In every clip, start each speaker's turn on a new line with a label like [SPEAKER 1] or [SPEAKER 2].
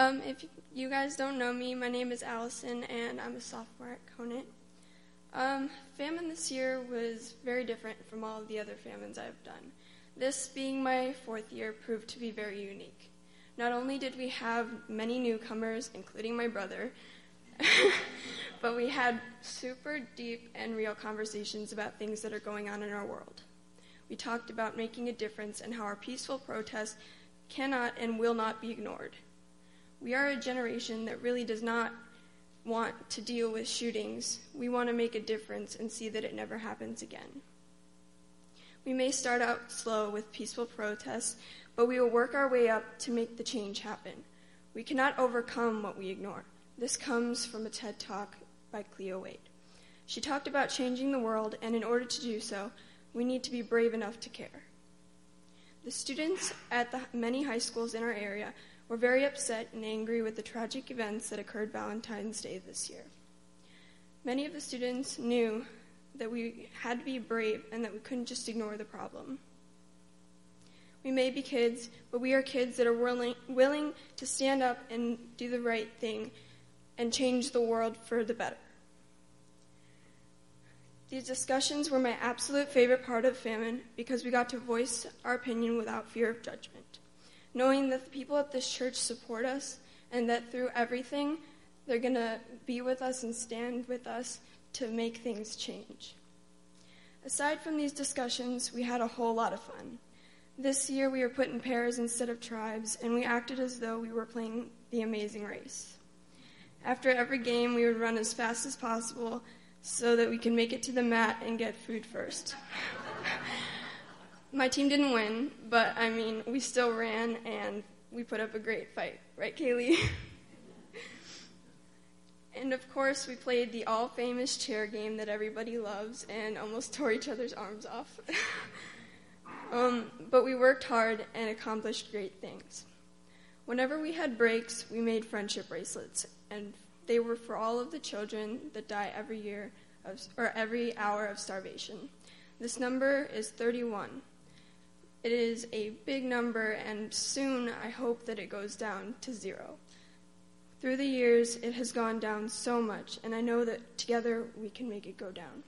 [SPEAKER 1] If you guys don't know me, my name is Allison, and I'm a sophomore at Conant. Famine this year was very different from all of the other famines I've done. This, being my 4th year, proved to be very unique. Not only did we have many newcomers, including my brother, but we had super deep and real conversations about things that are going on in our world. We talked about making a difference and how our peaceful protest cannot and will not be ignored. We are a generation that really does not want to deal with shootings. We want to make a difference and see that it never happens again. We may start out slow with peaceful protests, but we will work our way up to make the change happen. We cannot overcome what we ignore. This comes from a TED Talk by Cleo Wade. She talked about changing the world, and in order to do so, we need to be brave enough to care. The students at the many high schools in our area were very upset and angry with the tragic events that occurred Valentine's Day this year. Many of the students knew that we had to be brave and that we couldn't just ignore the problem. We may be kids, but we are kids that are willing to stand up and do the right thing and change the world for the better. These discussions were my absolute favorite part of famine because we got to voice our opinion without fear of judgment, knowing that the people at this church support us and that through everything, they're going to be with us and stand with us to make things change. Aside from these discussions, we had a whole lot of fun. This year, we were put in pairs instead of tribes, and we acted as though we were playing The Amazing Race. After every game, we would run as fast as possible so that we could make it to the mat and get food first. My team didn't win, but, we still ran, and we put up a great fight. Right, Kaylee? And, of course, we played the all-famous chair game that everybody loves and almost tore each other's arms off. But we worked hard and accomplished great things. Whenever we had breaks, we made friendship bracelets, and they were for all of the children that die every hour of starvation. This number is 31. It is a big number, and soon I hope that it goes down to 0. Through the years, it has gone down so much, and I know that together we can make it go down.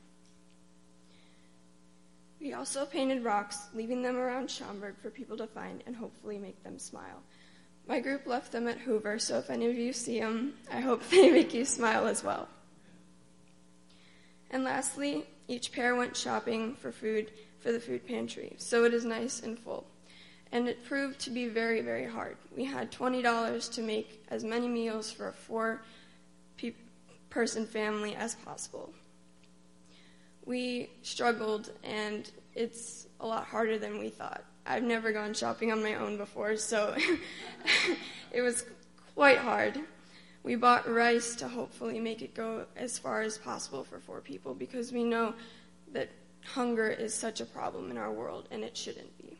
[SPEAKER 1] We also painted rocks, leaving them around Schaumburg for people to find and hopefully make them smile. My group left them at Hoover, so if any of you see them, I hope they make you smile as well. And lastly, each pair went shopping for food for the food pantry, so it is nice and full. And it proved to be very, very hard. We had $20 to make as many meals for a 4-person family as possible. We struggled, and it's a lot harder than we thought. I've never gone shopping on my own before, so it was quite hard. We bought rice to hopefully make it go as far as possible for 4 people because we know that hunger is such a problem in our world, and it shouldn't be.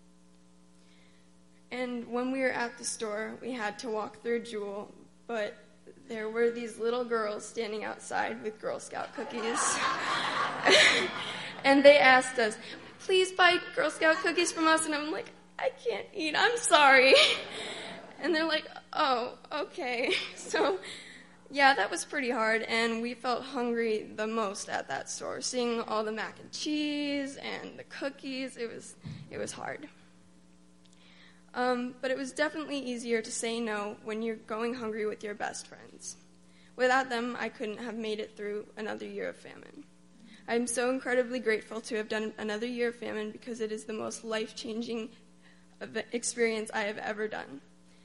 [SPEAKER 1] And when we were at the store, we had to walk through Jewel, but there were these little girls standing outside with Girl Scout cookies. And they asked us, please buy Girl Scout cookies from us. And I'm like, I can't eat, I'm sorry. And they're like, oh, okay. So, yeah, that was pretty hard. And we felt hungry the most at that store. Seeing all the mac and cheese and the cookies, it was hard. But it was definitely easier to say no when you're going hungry with your best friends. Without them, I couldn't have made it through another year of famine. I'm so incredibly grateful to have done another year of famine because it is the most life-changing experience I have ever done.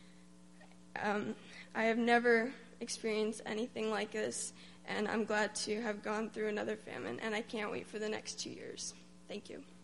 [SPEAKER 1] I have never experienced anything like this, and I'm glad to have gone through another famine, and I can't wait for the next 2 years. Thank you.